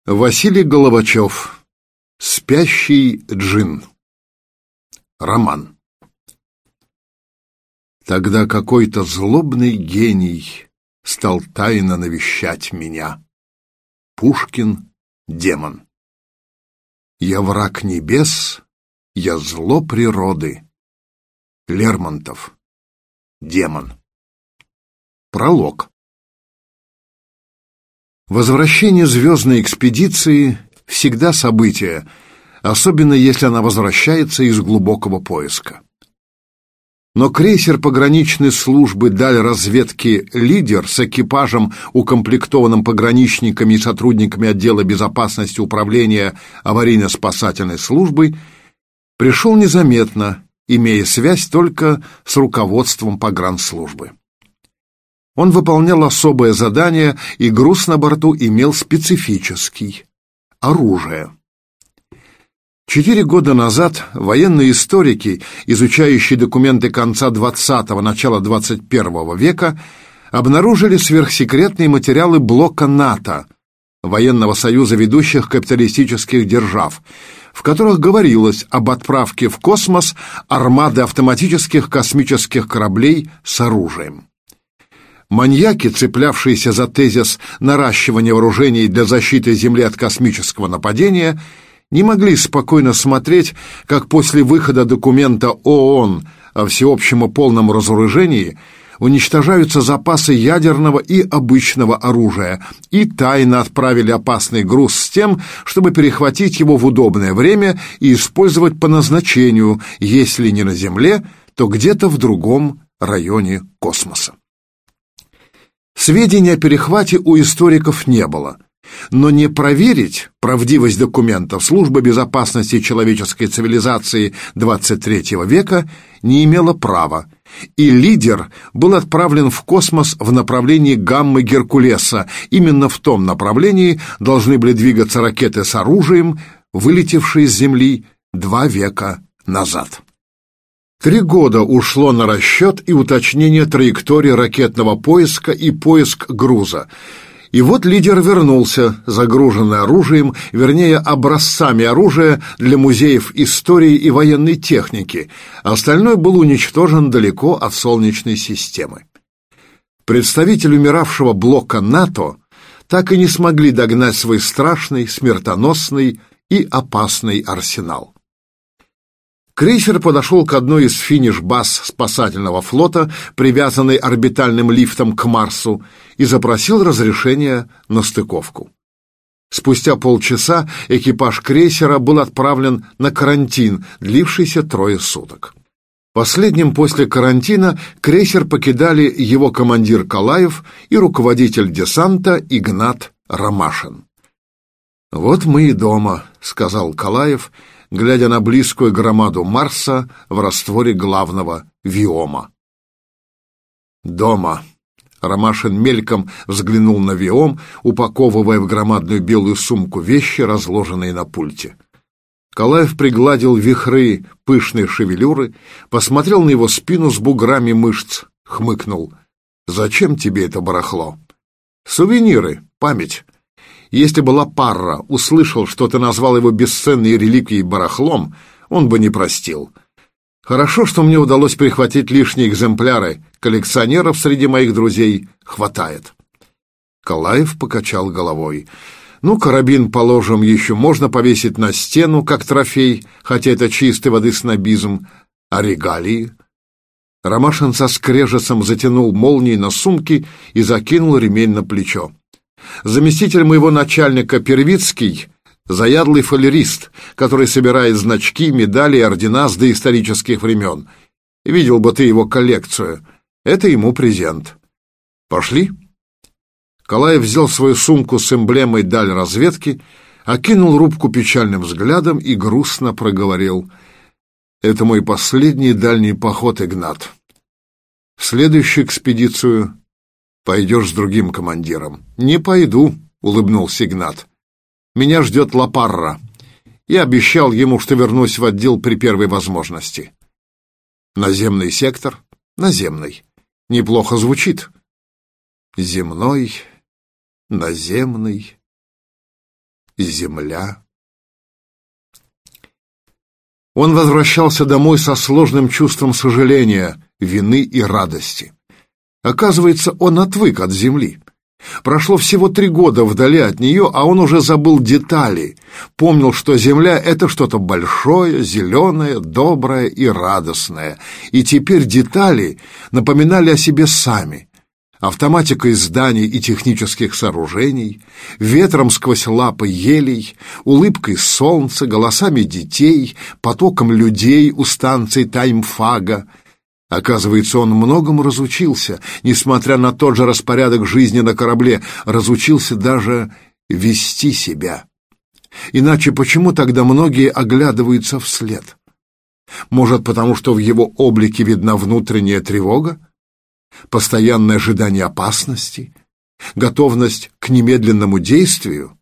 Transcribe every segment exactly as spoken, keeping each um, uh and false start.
Василий Головачев. Спящий джин. Роман. Тогда какой-то злобный гений стал тайно навещать меня. Пушкин. Демон. Я враг небес, я зло природы. Лермонтов. Демон. Пролог. Возвращение звездной экспедиции всегда событие, особенно если она возвращается из глубокого поиска. Но крейсер пограничной службы даль разведки «Лидер» с экипажем, укомплектованным пограничниками и сотрудниками отдела безопасности управления аварийно-спасательной службы, пришел незаметно, имея связь только с руководством погранслужбы. Он выполнял особое задание, и груз на борту имел специфический – оружие. Четыре года назад военные историки, изучающие документы конца двадцатого – начала двадцать первого века, обнаружили сверхсекретные материалы блока НАТО, военного союза ведущих капиталистических держав, в которых говорилось об отправке в космос армады автоматических космических кораблей с оружием. Маньяки, цеплявшиеся за тезис наращивания вооружений для защиты Земли от космического нападения, не могли спокойно смотреть, как после выхода документа ООН о всеобщем и полном разоружении уничтожаются запасы ядерного и обычного оружия, и тайно отправили опасный груз с тем, чтобы перехватить его в удобное время и использовать по назначению, если не на Земле, то где-то в другом районе космоса. Сведений о перехвате у историков не было, но не проверить правдивость документов служба безопасности человеческой цивилизации двадцать третьего века не имела права, и «Лидер» был отправлен в космос в направлении гаммы Геркулеса. Именно в том направлении должны были двигаться ракеты с оружием, вылетевшие с Земли два века назад. Три года ушло на расчет и уточнение траектории ракетного поиска и поиск груза. И вот «Лидер» вернулся, загруженный оружием, вернее, образцами оружия для музеев истории и военной техники. Остальное был уничтожен далеко от Солнечной системы. Представители умиравшего блока НАТО так и не смогли догнать свой страшный, смертоносный и опасный арсенал. Крейсер подошел к одной из финиш-баз спасательного флота, привязанной орбитальным лифтом к Марсу, и запросил разрешения на стыковку. Спустя полчаса экипаж крейсера был отправлен на карантин, длившийся трое суток. Последним после карантина крейсер покидали его командир Калаев и руководитель десанта Игнат Ромашин. «Вот мы и дома», — сказал Калаев, глядя на близкую громаду Марса в растворе главного виома. «Дома». Ромашин мельком взглянул на виом, упаковывая в громадную белую сумку вещи, разложенные на пульте. Калаев пригладил вихры пышной шевелюры, посмотрел на его спину с буграми мышц, хмыкнул. «Зачем тебе это барахло?» «Сувениры, память. Если бы Лапарра услышал, что ты назвал его бесценной реликвией барахлом, он бы не простил. Хорошо, что мне удалось прихватить лишние экземпляры. Коллекционеров среди моих друзей хватает». Калаев покачал головой. «Ну, карабин, положим, еще можно повесить на стену, как трофей, хотя это чистой воды снобизм. А регалии?» Ромашин со скрежетом затянул молнии на сумке и закинул ремень на плечо. «Заместитель моего начальника Первицкий — заядлый фалерист, который собирает значки, медали и ордена с доисторических времен. Видел бы ты его коллекцию. Это ему презент. Пошли?» Калаев взял свою сумку с эмблемой даль разведки, окинул рубку печальным взглядом и грустно проговорил. «Это мой последний дальний поход, Игнат. В следующую экспедицию пойдешь с другим командиром». «Не пойду», — улыбнулся Игнат. «Меня ждет Лапарра. Я обещал ему, что вернусь в отдел при первой возможности». «Наземный сектор?» «Наземный. Неплохо звучит». «Земной, наземный». земля. Он возвращался домой со сложным чувством сожаления, вины и радости. Оказывается, он отвык от земли. Прошло всего три года вдали от нее, а он уже забыл детали. Помнил, что земля — это что-то большое, зеленое, доброе и радостное. И теперь детали напоминали о себе сами. Автоматикой зданий и технических сооружений, ветром сквозь лапы елей, улыбкой солнца, голосами детей, потоком людей у станции Таймфага. Оказывается, он многому разучился, несмотря на тот же распорядок жизни на корабле, разучился даже вести себя. Иначе почему тогда многие оглядываются вслед? Может, потому что в его облике видна внутренняя тревога? Постоянное ожидание опасности? Готовность к немедленному действию?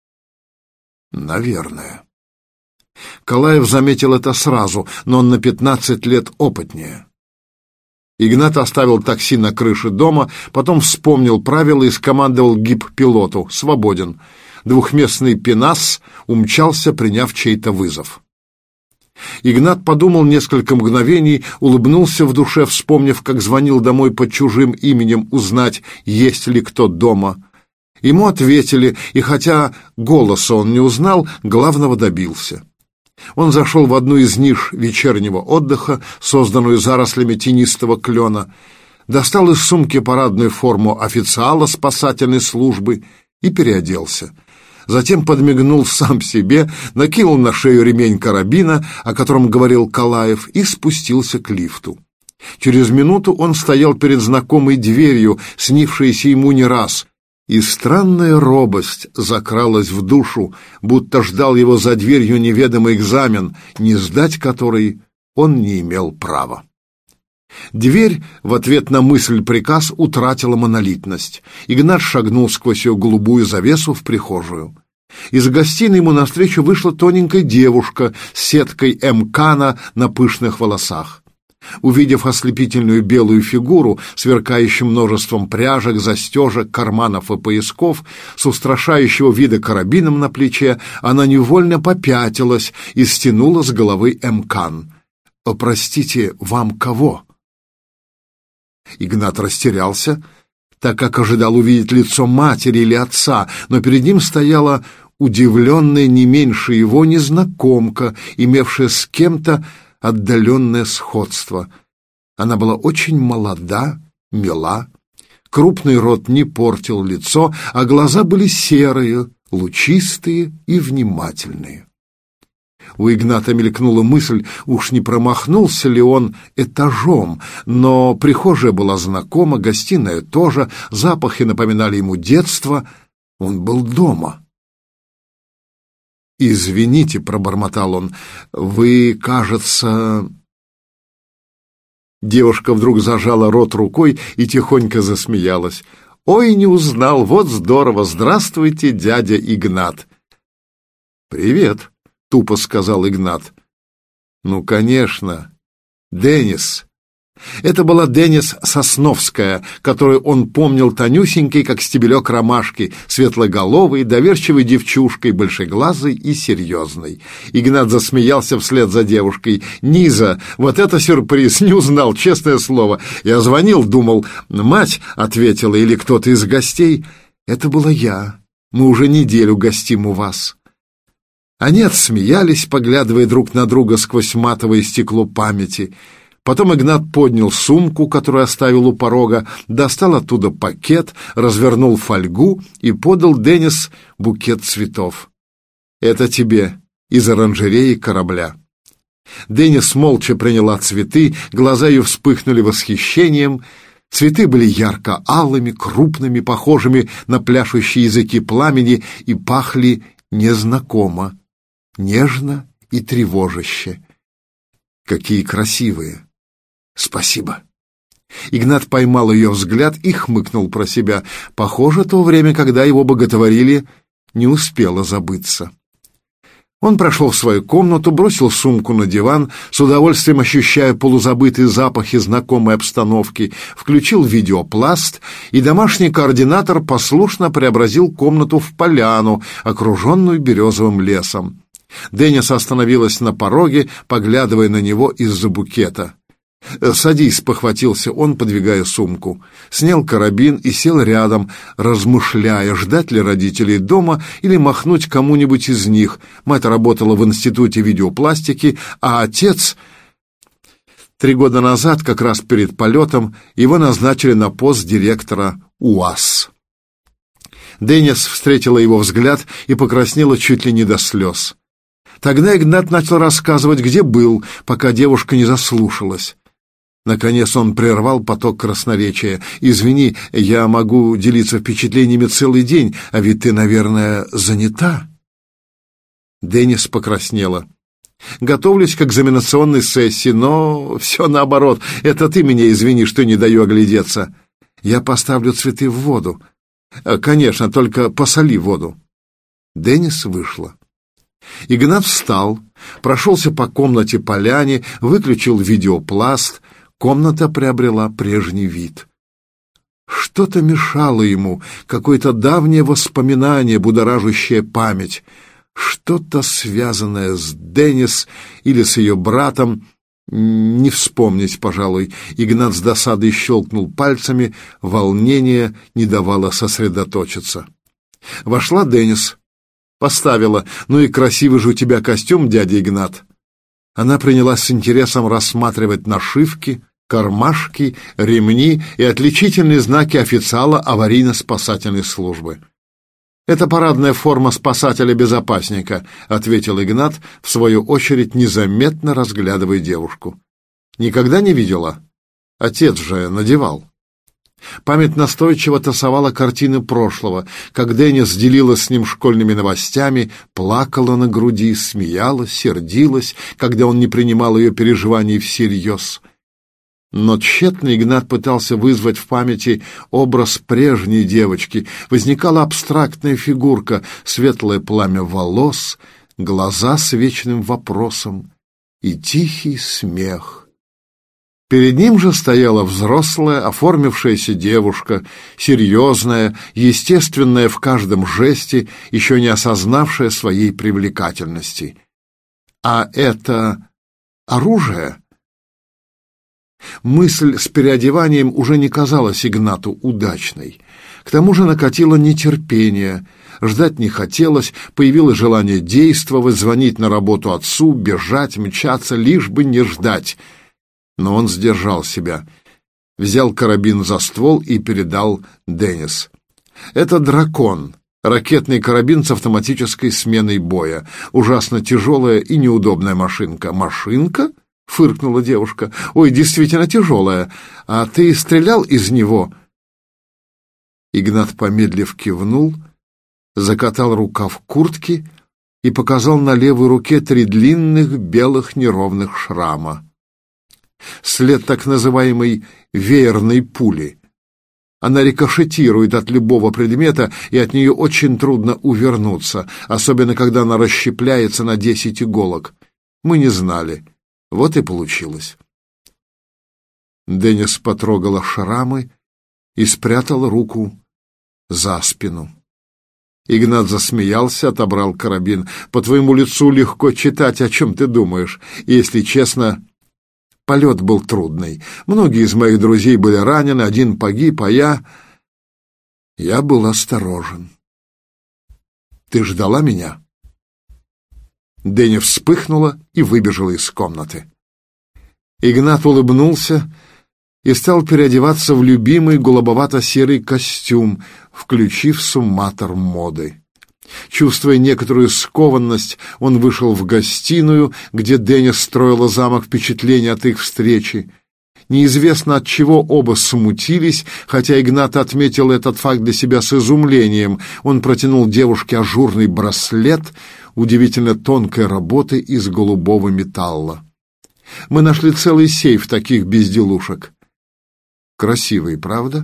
Наверное. Калаев заметил это сразу, но он на пятнадцать лет опытнее. Игнат оставил такси на крыше дома, потом вспомнил правила и скомандовал гип-пилоту: «Свободен». Двухместный пенас умчался, приняв чей-то вызов. Игнат подумал несколько мгновений, улыбнулся в душе, вспомнив, как звонил домой под чужим именем узнать, есть ли кто дома. Ему ответили, и хотя голоса он не узнал, главного добился. Он зашел в одну из ниш вечернего отдыха, созданную зарослями тенистого клена, достал из сумки парадную форму официала спасательной службы и переоделся. Затем подмигнул сам себе, накинул на шею ремень карабина, о котором говорил Калаев, и спустился к лифту. Через минуту он стоял перед знакомой дверью, снившейся ему не раз, и странная робость закралась в душу, будто ждал его за дверью неведомый экзамен, не сдать который он не имел права. Дверь в ответ на мысль-приказ утратила монолитность. Игнат шагнул сквозь ее голубую завесу в прихожую. Из гостиной ему навстречу вышла тоненькая девушка с сеткой эмкана на пышных волосах. Увидев ослепительную белую фигуру, сверкающую множеством пряжек, застежек, карманов и поясков, с устрашающего вида карабином на плече, она невольно попятилась и стянула с головы эмкан. «Простите, вам кого?» Игнат растерялся, так как ожидал увидеть лицо матери или отца, но перед ним стояла удивленная не меньше его незнакомка, имевшая с кем-то отдаленное сходство. Она была очень молода, мила, крупный рот не портил лицо, а глаза были серые, лучистые и внимательные. У Игната мелькнула мысль, уж не промахнулся ли он этажом, но прихожая была знакома, гостиная тоже, запахи напоминали ему детство, он был дома. «Извините», — пробормотал он, — «вы, кажется...» Девушка вдруг зажала рот рукой и тихонько засмеялась. «Ой, не узнал, вот здорово! Здравствуйте, дядя Игнат!» «Привет!» — тупо сказал Игнат. «Ну, конечно, Денис». Это была Денис Сосновская, которую он помнил тонюсенькой, как стебелек ромашки, светлоголовой, доверчивой девчушкой, большеглазой и серьезной. Игнат засмеялся вслед за девушкой. «Низа, вот это сюрприз! Не узнал, честное слово. Я звонил, думал, мать ответила или кто-то из гостей. Это была я. Мы уже неделю гостим у вас». Они отсмеялись, поглядывая друг на друга сквозь матовое стекло памяти. Потом Игнат поднял сумку, которую оставил у порога, достал оттуда пакет, развернул фольгу и подал Денис букет цветов. «Это тебе из оранжереи корабля». Денис молча приняла цветы, глаза ее вспыхнули восхищением. Цветы были ярко-алыми, крупными, похожими на пляшущие языки пламени, и пахли незнакомо, нежно и тревожаще. «Какие красивые!» «Спасибо». Игнат поймал ее взгляд и хмыкнул про себя. Похоже, то время, когда его боготворили, не успело забыться. Он прошел в свою комнату, бросил сумку на диван, с удовольствием ощущая полузабытые запахи знакомой обстановки, включил видеопласт, и домашний координатор послушно преобразил комнату в поляну, окруженную березовым лесом. Деннис остановилась на пороге, поглядывая на него из-за букета. «Садись», — похватился он, подвигая сумку. Снял карабин и сел рядом, размышляя, ждать ли родителей дома или махнуть кому-нибудь из них. Мать работала в институте видеопластики, а отец... Три года назад, как раз перед полетом, его назначили на пост директора УАЗ. Деннис встретила его взгляд и покраснела чуть ли не до слез. Тогда Игнат начал рассказывать, где был, пока девушка не заслушалась. Наконец он прервал поток красноречия. «Извини, я могу делиться впечатлениями целый день, а ведь ты, наверное, занята?» Деннис покраснела. «Готовлюсь к экзаменационной сессии, но все наоборот. Это ты меня извини, что не даю оглядеться. Я поставлю цветы в воду. Конечно, только посоли воду». Деннис вышла. Игнат встал, прошелся по комнате поляне, выключил видеопласт. Комната приобрела прежний вид. Что-то мешало ему, какое-то давнее воспоминание, будоражащее память, что-то связанное с Деннис или с ее братом. Не вспомнить, пожалуй. Игнат с досадой щелкнул пальцами, волнение не давало сосредоточиться. Вошла Деннис, поставила: «Ну и красивый же у тебя костюм, дядя Игнат». Она принялась с интересом рассматривать нашивки, кармашки, ремни и отличительные знаки официала аварийно-спасательной службы. «Это парадная форма спасателя-безопасника», — ответил Игнат, в свою очередь незаметно разглядывая девушку. «Никогда не видела? Отец же надевал». Память настойчиво тасовала картины прошлого, как Деннис делилась с ним школьными новостями, плакала на груди, смеялась, сердилась, когда он не принимал ее переживаний всерьез. Но тщетно Игнат пытался вызвать в памяти образ прежней девочки. Возникала абстрактная фигурка, светлое пламя волос, глаза с вечным вопросом и тихий смех. Перед ним же стояла взрослая, оформившаяся девушка, серьезная, естественная в каждом жесте, еще не осознавшая своей привлекательности. А это оружие? Мысль с переодеванием уже не казалась Игнату удачной. К тому же накатило нетерпение, ждать не хотелось, появилось желание действовать, звонить на работу отцу, бежать, мчаться, лишь бы не ждать. Но он сдержал себя, взял карабин за ствол и передал Деннис. «Это дракон, ракетный карабин с автоматической сменой боя. Ужасно тяжелая и неудобная машинка». «Машинка?» — фыркнула девушка. «Ой, действительно тяжелая. А ты стрелял из него?» Игнат, помедлив, кивнул, закатал рукав куртки и показал на левой руке три длинных белых неровных шрама. След так называемой веерной пули. Она рикошетирует от любого предмета, и от нее очень трудно увернуться, особенно когда она расщепляется на десять иголок. Мы не знали. Вот и получилось. Деннис потрогала шрамы и спрятала руку за спину. Игнат засмеялся, отобрал карабин. «По твоему лицу легко читать, о чем ты думаешь. И, если честно, полет был трудный. Многие из моих друзей были ранены, один погиб, а я... Я был осторожен. Ты ждала меня?» Дэнни вспыхнула и выбежала из комнаты. Игнат улыбнулся и стал переодеваться в любимый голубовато-серый костюм, включив сумматор моды. Чувствуя некоторую скованность, он вышел в гостиную, где Деннис строила замок впечатлений от их встречи. Неизвестно от чего оба смутились, хотя Игнат отметил этот факт для себя с изумлением. Он протянул девушке ажурный браслет удивительно тонкой работы из голубого металла. «Мы нашли целый сейф таких безделушек». «Красивый, правда?»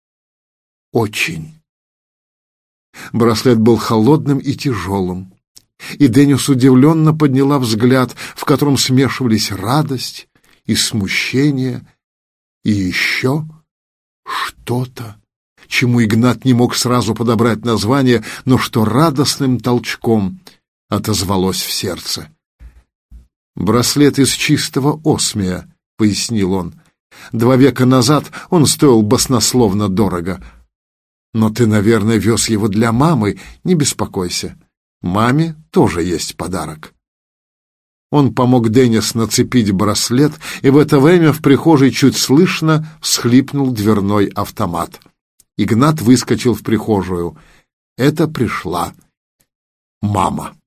«Очень». Браслет был холодным и тяжелым. и Денис удивленно подняла взгляд, в котором смешивались радость и смущение, и еще что-то, чему Игнат не мог сразу подобрать название, но что радостным толчком отозвалось в сердце. «Браслет из чистого осмия», — пояснил он. «Два века назад он стоил баснословно дорого. Но ты, наверное, вез его для мамы, не беспокойся. Маме тоже есть подарок». Он помог Денис нацепить браслет, и в это время в прихожей чуть слышно всхлипнул дверной автомат. Игнат выскочил в прихожую. Это пришла мама.